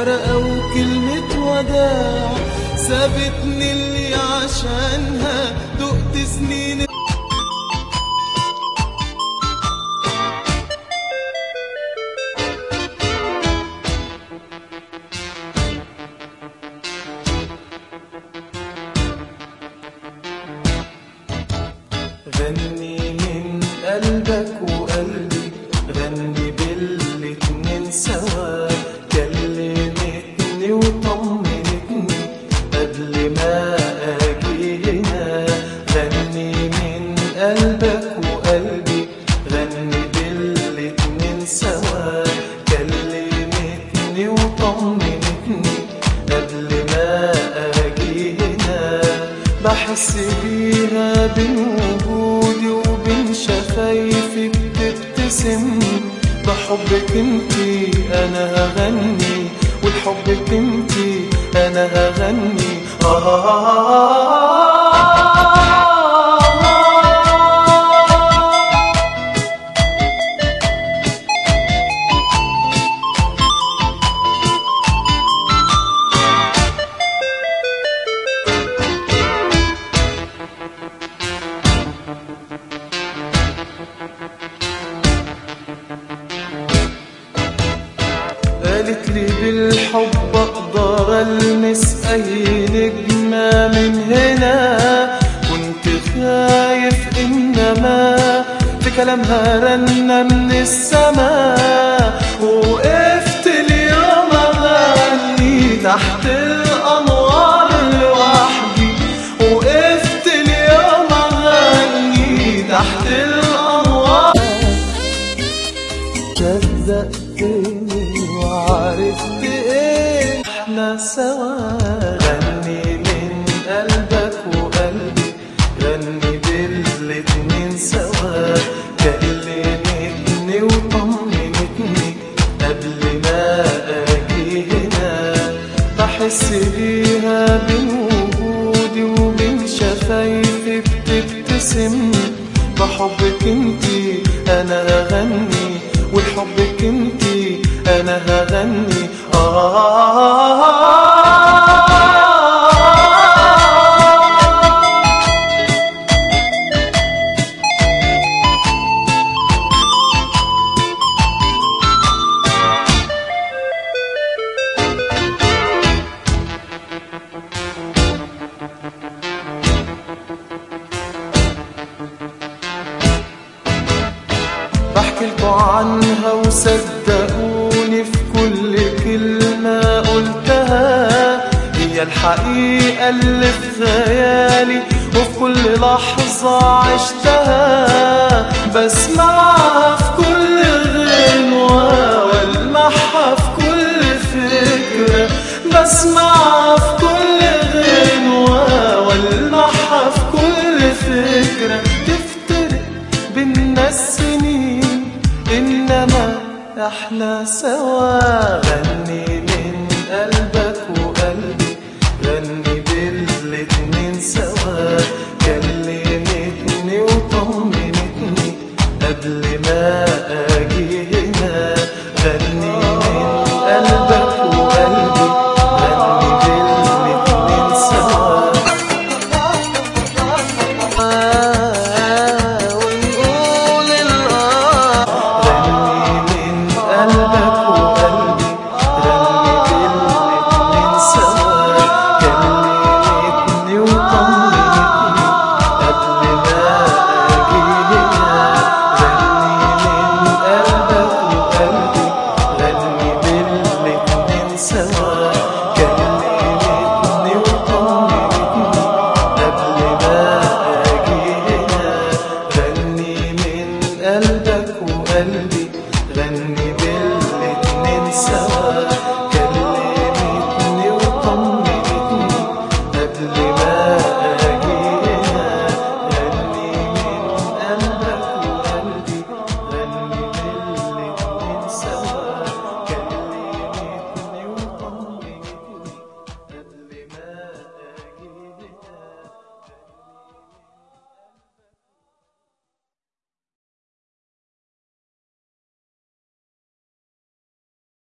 ورقة وكلمة وداع سابتني اللي عشانها دقت سنين. غني من قلبك وقلبي، غني بالاتنين سوا، كلمتني وطمنتني قبل ما اجي هنا. غني من قلبك وقلبي، غني بالاتنين سوا، كلمتني وطمنتني قبل ما اجي هنا. بحس بيها بين وجودي وبين شفايفك بتبتسم. بحبك انتي انا هغني، ولحبك انتي انا هغني. قالت لي بالحب اقدر المس اي نجمة من هنا. كنت خايف انما في كلامها رنة من السماء. وقفت اليوم اغني تحت الانوار لوحدي. وقفت اليوم اغني تحت الانوار. صدقتني وعرفت ايه احنا سوا. غني من قلبك وقلبي، غني بالاتنين سوا، كلمتني وطمنتني قبل ما اجي هنا. بحس بيها بين وجودي وبين شفايفي بتبتسم. بحبك انتي انا هغني، ولحبك انتي انا هغني. بحكيلكوا عنها وصدقوني في كل كلمة قلتها. هي الحقيقة اللي في خيالي وفي كل لحظة عشتها. بسمعها في كل غنوة والمعها في كل فكرة. بسمعها في كل غنوة والمعها في كل فكرة. تفترق بينا السنين إنما احنا سوا. غني